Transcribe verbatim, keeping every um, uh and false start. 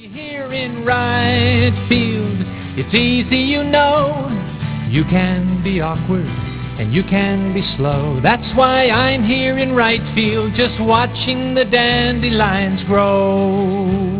Here in right field, it's easy, you know. You can be awkward and you can be slow. That's why I'm here in right field, just watching the dandelions grow.